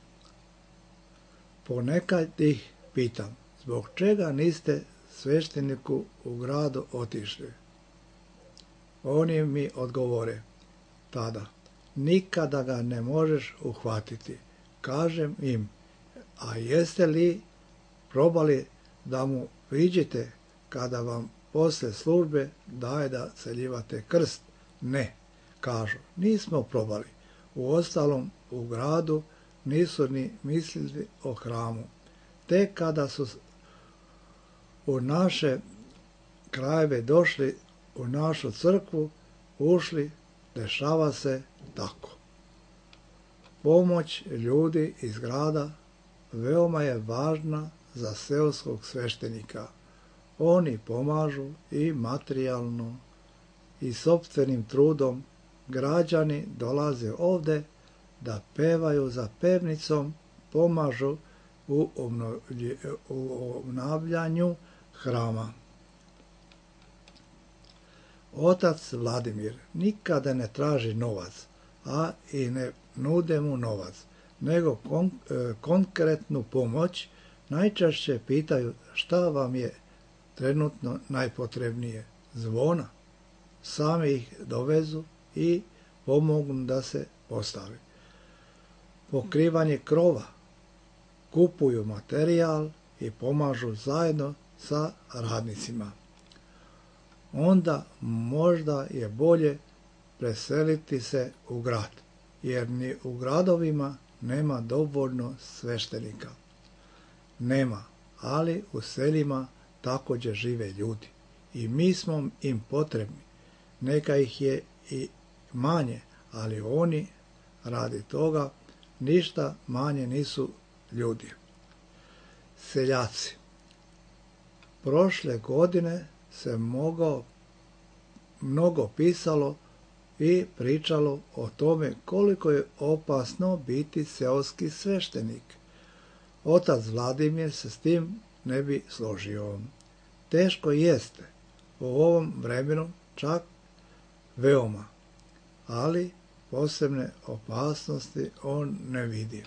Ponekad ih pitam, zbog čega niste svešteniku u gradu otišli? Oni mi odgovore tada, nikada ga ne možeš uhvatiti. Kažem im, a jeste li probali da mu priđete kada vam posle službe daje da celjivate krst? Ne, kažu, nismo probali. Uostalom, u gradu nisu ni mislili o hramu. Tek kada su u naše krajeve došli u našu crkvu, ušli, dešava se tako. Pomoć ljudi iz grada veoma je važna za seoskog sveštenika. Oni pomažu i materijalno i sopstvenim trudom. Građani dolaze ovde da pevaju za pevnicom, pomažu u obnavljanju hrama. Otac Vladimir nikada ne traži novac, a i ne nude mu novac, nego kon, e, konkretnu pomoć. Najčešće pitaju šta vam je trenutno najpotrebnije. Zvona. Sami ih dovezu i pomognu da se postavi. Pokrivanje krova. Kupuju materijal i pomažu zajedno sa radnicima. Onda možda je bolje preseliti se u grad, jer ni u gradovima nema dovoljno sveštenika. Nema, ali u selima također žive ljudi i mi smo im potrebni. Neka ih je i manje, ali oni radi toga ništa manje nisu ljudi. Seljaci. Prošle godine se mogao, mnogo pisalo i pričalo o tome koliko je opasno biti seoski sveštenik. Otac Vladimir se s tim ne bi složio. Teško jeste u ovom vremenu, čak veoma, ali posebne opasnosti on ne vidi.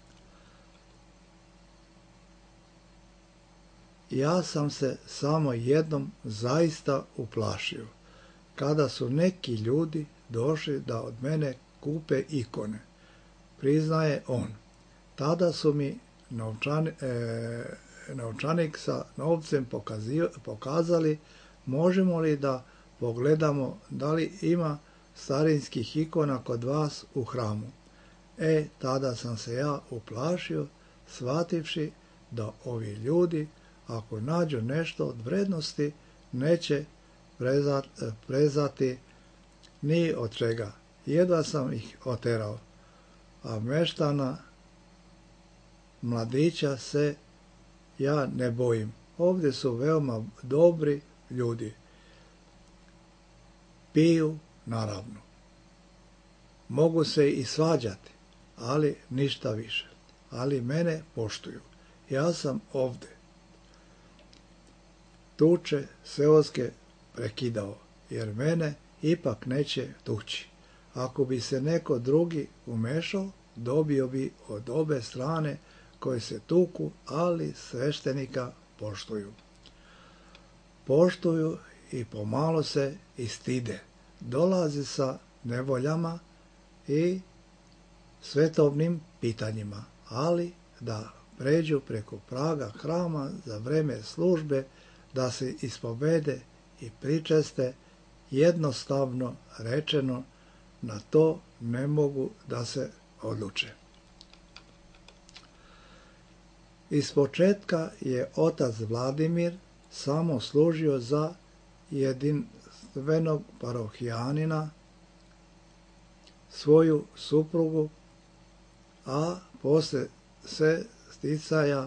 Ja sam se samo jednom zaista uplašio, kada su neki ljudi došli da od mene kupe ikone, priznaje on. Tada su mi novčani, e, novčanik sa novcem pokazio, pokazali možemo li da pogledamo da li ima starinskih ikona kod vas u hramu. E, tada sam se ja uplašio, shvativši da ovi ljudi, ako nađu nešto od vrednosti, neće prezati, prezati ni od čega. Jedva sam ih oterao, a meštana mladića se ja ne bojim. Ovdje su veoma dobri ljudi. Piju, naravno. Mogu se i svađati, ali ništa više. Ali mene poštuju. Ja sam ovdje. Tuče seoske prekidao, jer mene ipak neće tući. Ako bi se neko drugi umešao, dobio bi od obe strane koje se tuku, ali sveštenika poštuju. Poštuju i pomalo se i stide. Dolazi sa nevoljama i svetovnim pitanjima, ali da pređu preko praga hrama za vreme službe, da se ispovede i pričeste, jednostavno rečeno, na to ne mogu da se odluče. Ispočetka je otac Vladimir samo služio za jedinstvenog parohijanina, svoju suprugu, a posle se sticaja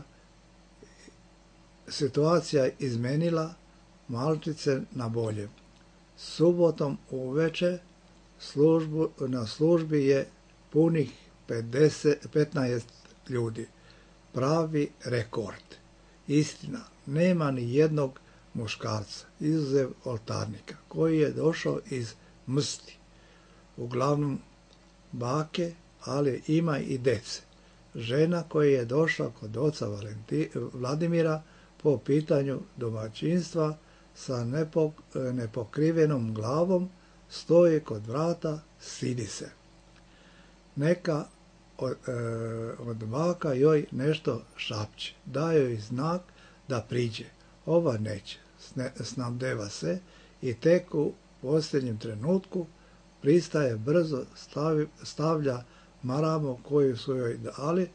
situacija izmenila malčice na bolje. Subotom uveče službu, na službi je punih pedeset, petnaest ljudi. Pravi rekord. Istina, nema ni jednog muškarca, izuzev oltarnika, koji je došao iz Msti. Uglavnom bake, ali ima i dece. Žena koja je došla kod oca Valenti, Vladimira po pitanju domaćinstva sa nepok, nepokrivenom glavom stoji kod vrata, stidi se. Neka od, e, od baka joj nešto šapće, daje joj znak da priđe. Ova neće, snabdeva se i tek u posljednjem trenutku pristaje brzo, stavi, stavlja maramu koju su joj dali,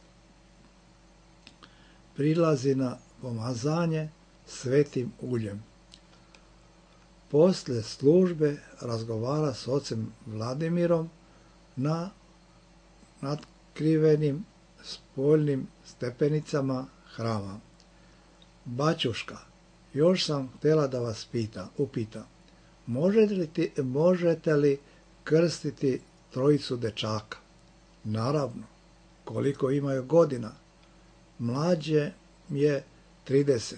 prilazi na pomazanje svetim uljem. Posle službe razgovara s ocem Vladimirom na natkrivenim spoljnim stepenicama hrama. Baćuška, još sam htjela da vas pita, upitam, možete li, ti, možete li krstiti trojicu dečaka? Naravno, koliko imaju godina? mlađe je trideset.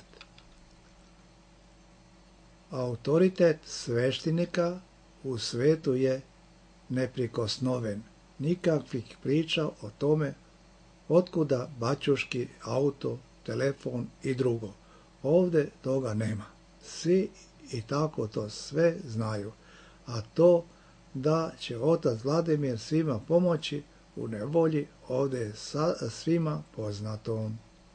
Autoritet sveštenika u svetu je neprikosnoven. Nikakvih priča o tome otkuda bačuški auto, telefon i drugo. Ovdje toga nema. Svi i tako to sve znaju. A to da će otac Vladimir svima pomoći u nevolji, ovdje je svima poznato.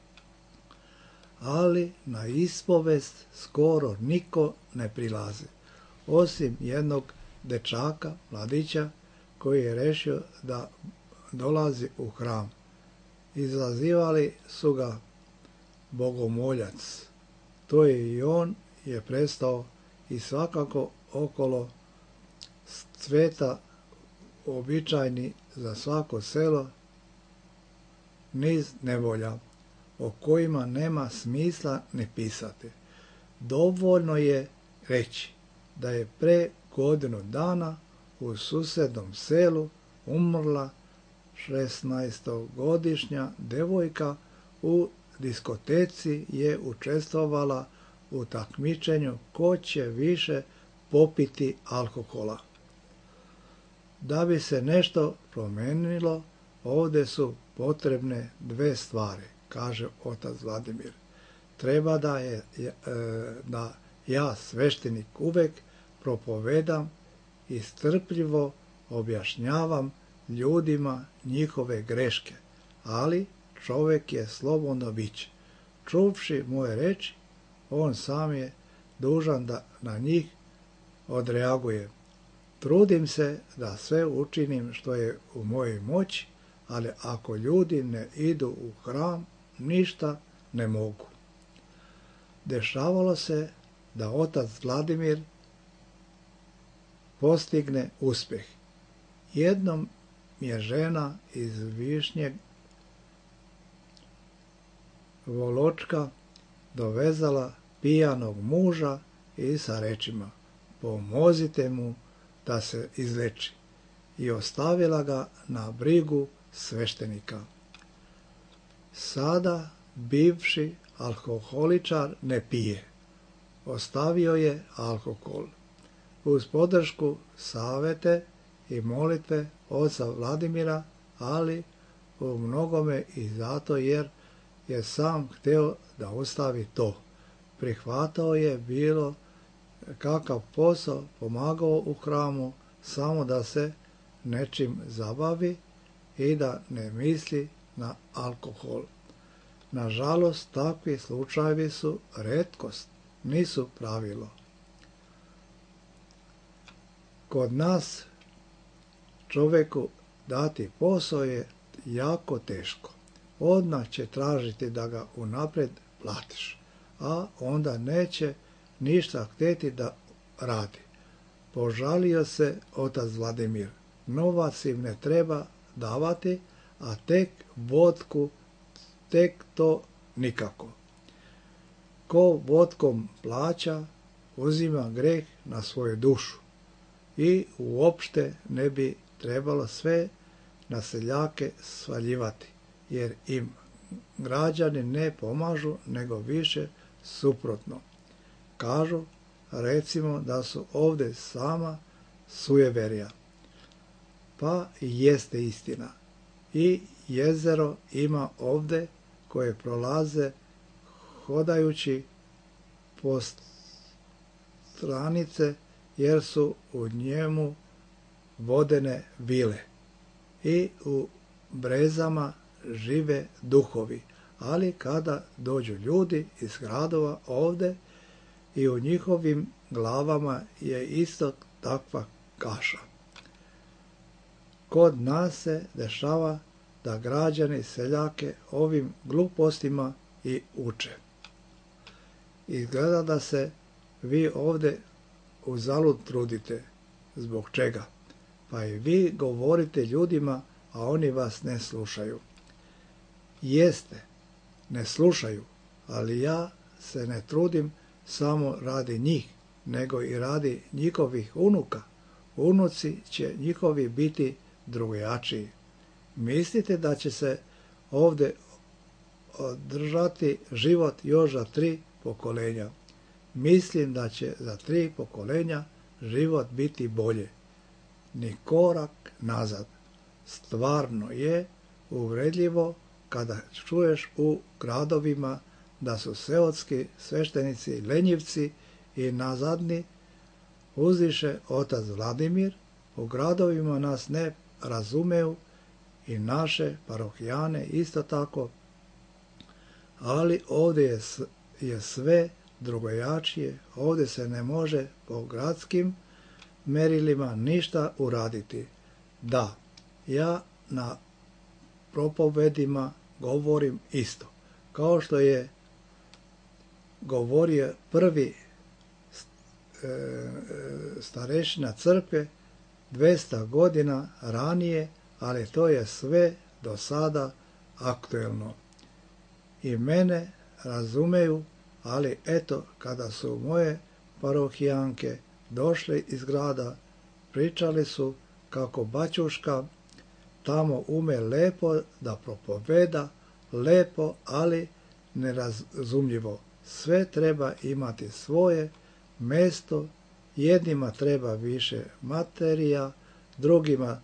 Ali na ispovest skoro niko ne prilazi, osim jednog dečaka, mladića, koji je rešio da dolazi u hram. Izazivali su ga bogomoljac. To je i on je prestao i svakako okolo sveta običajni za svako selo niz nevolja o kojima nema smisla ni pisati. Dovoljno je reći da je pre godinu dana u susednom selu umrla šesnaestogodišnja devojka. U diskoteci je učestvovala u takmičenju ko će više popiti alkohola. Da bi se nešto promenilo, ovdje su potrebne dve stvari, kaže otac Vladimir. Treba da, je, da ja, sveštenik, uvek propovedam i strpljivo objašnjavam ljudima njihove greške, ali čovjek je slobodno biće. Čuvši moje reči, on sam je dužan da na njih odreaguje. Trudim se da sve učinim što je u mojoj moći, ali ako ljudi ne idu u hram, ništa ne mogu. Dešavalo se da otac Vladimir postigne uspjeh. Jednom je žena iz Višnjeg Voločka dovezala pijanog muža i sa rečima pomozite mu da se izleči, i ostavila ga na brigu sveštenika. Sada bivši alkoholičar ne pije. Ostavio je alkohol. Uz podršku savete i molitve oca Vladimira, ali u mnogome i zato jer je sam hteo da ostavi to. Prihvatao je bilo kakav posao, pomagao u hramu, samo da se nečim zabavi i da ne misli na alkohol. Nažalost, takvi slučajevi su retkost, nisu pravilo. Kod nas čovjeku dati posao je jako teško. Odmah će tražiti da ga unaprijed platiš, a onda neće ništa htjeti da radi. Požalio se otac Vladimir. Novac im ne treba davati, a tek vodku, tek to nikako. Ko vodkom plaća, uzima greh na svoju dušu. I uopšte ne bi trebalo sve na seljake svaljivati, jer im građani ne pomažu, nego više suprotno. Kažu, recimo, da su ovdje sama sujeverija. Pa i jeste istina. I jezero ima ovdje koje prolaze hodajući po stranice, jer su u njemu vodene vile. I u brezama žive duhovi. Ali kada dođu ljudi iz gradova ovdje, i u njihovim glavama je isto takva kaša. Kod nas se dešava da građani seljake ovim glupostima i uče. Izgleda da se vi ovdje uzalud trudite. Zbog čega? Pa i vi govorite ljudima, a oni vas ne slušaju. Jeste, ne slušaju, ali ja se ne trudim samo radi njih, nego i radi njihovih unuka. Unuci će njihovi biti drugačiji. Mislite da će se ovdje održati život još za tri pokolenja. Mislim da će za tri pokolenja život biti bolje. Ni korak nazad. Stvarno je uvredljivo kada čuješ u gradovima da su seotski sveštenici lenjivci i nazadni. Uzviše otac Vladimir, u gradovima nas ne razumeju i naše parohijane isto tako, ali ovdje je, je sve drugojačije, ovdje se ne može po gradskim merilima ništa uraditi. Da, ja na propovedima govorim isto, kao što je govorio prvi starešina crkve dvesta godina ranije, ali to je sve do sada aktuelno. I mene razumeju, ali eto, kada su moje parohijanke došle iz grada, pričali su kako bačuška tamo ume lepo da propoveda, lepo, ali nerazumljivo. Sve treba imati svoje mesto, jednima treba više materija, drugima,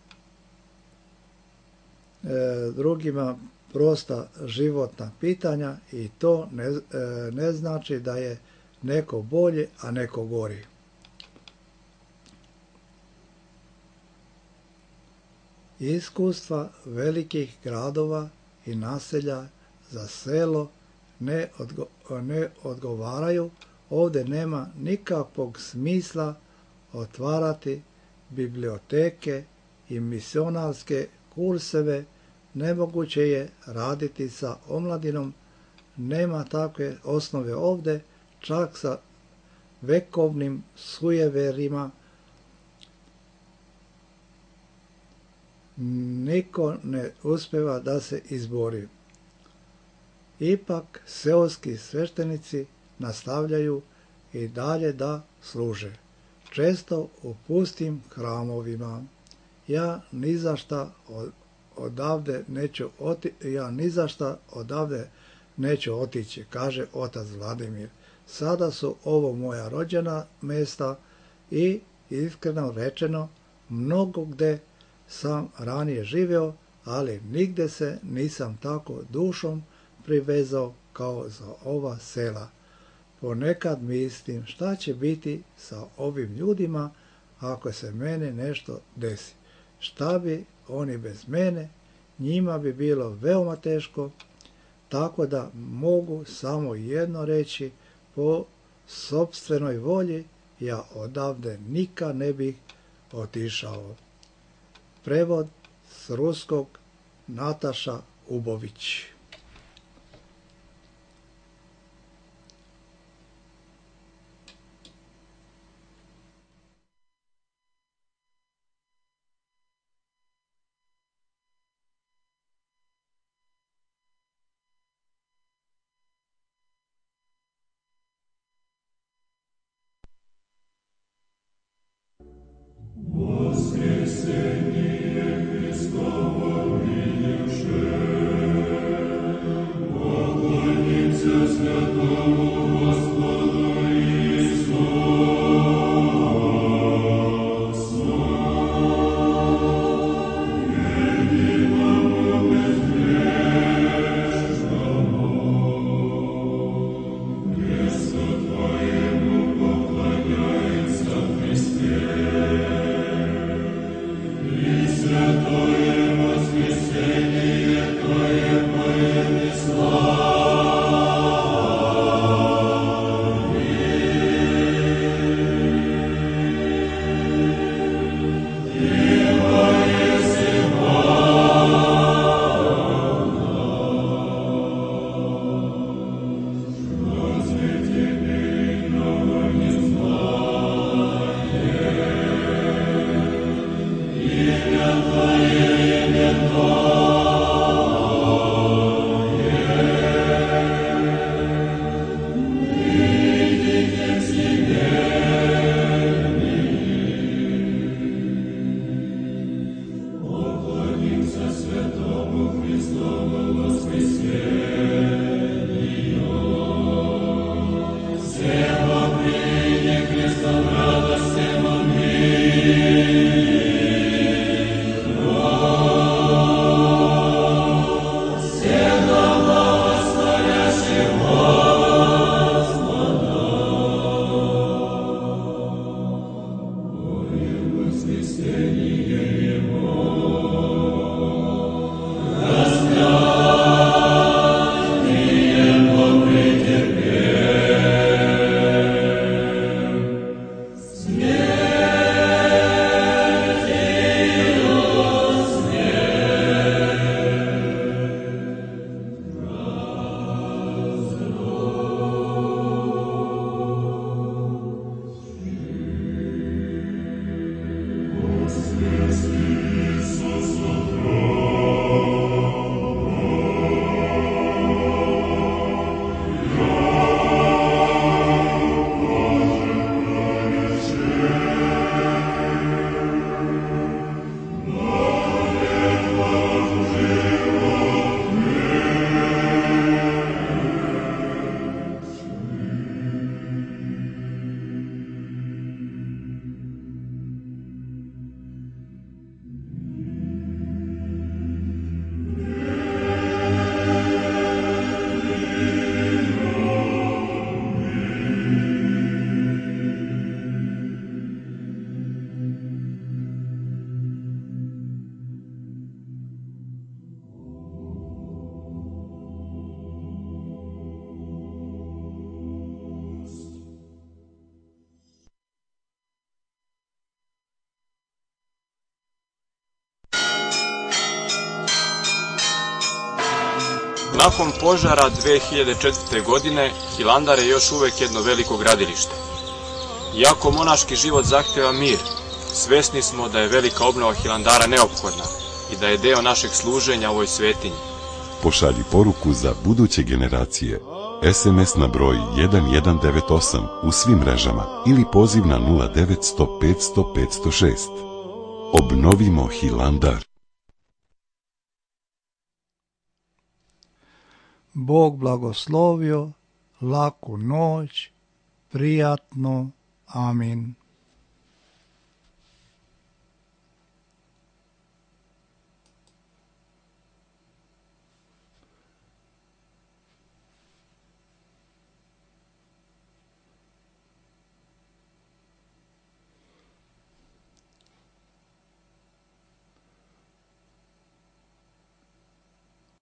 e, drugima prosta životna pitanja i to ne, e, ne znači da je neko bolje, a neko gori. Iskustva velikih gradova i naselja za selo ne, odgo, ne odgovaraju. Ovdje nema nikakvog smisla otvarati biblioteke i misionarske kurseve. Nemoguće je raditi sa omladinom. Nema takve osnove ovdje, čak sa vekovnim sujeverima. Niko ne uspeva da se izbori. Ipak seoski sveštenici nastavljaju i dalje da služe. Često u pustim hramovima. Ja ni za šta odavde neću oti, ja ni za šta odavde neću otići, kaže otac Vladimir. Sada su ovo moja rođena mesta i iskreno rečeno mnogo gde sam ranije živeo, ali nigde se nisam tako dušom privezao kao za ova sela. Ponekad mislim šta će biti sa ovim ljudima ako se mene nešto desi. Šta bi oni bez mene, njima bi bilo veoma teško, tako da mogu samo jedno reći, po sopstvenoj volji ja odavde nikad ne bih otišao. Prevod s ruskog Nataša Ubović. Tvoje, Tvoje, Tvoje, Tvoje, Nakon požara dve hiljade četvrte. godine, Hilandar je još uvek jedno veliko gradilište. Iako monaški život zahteva mir, svesni smo da je velika obnova Hilandara neophodna i da je deo našeg služenja ovoj svetinji. Pošalji poruku za buduće generacije. es em es na broj jedan jedan devet osam u svim mrežama ili poziv na nula devet sto petsto petsto šest. Obnovimo Hilandar. Bog blagoslovio, laku noć, prijatno, amin.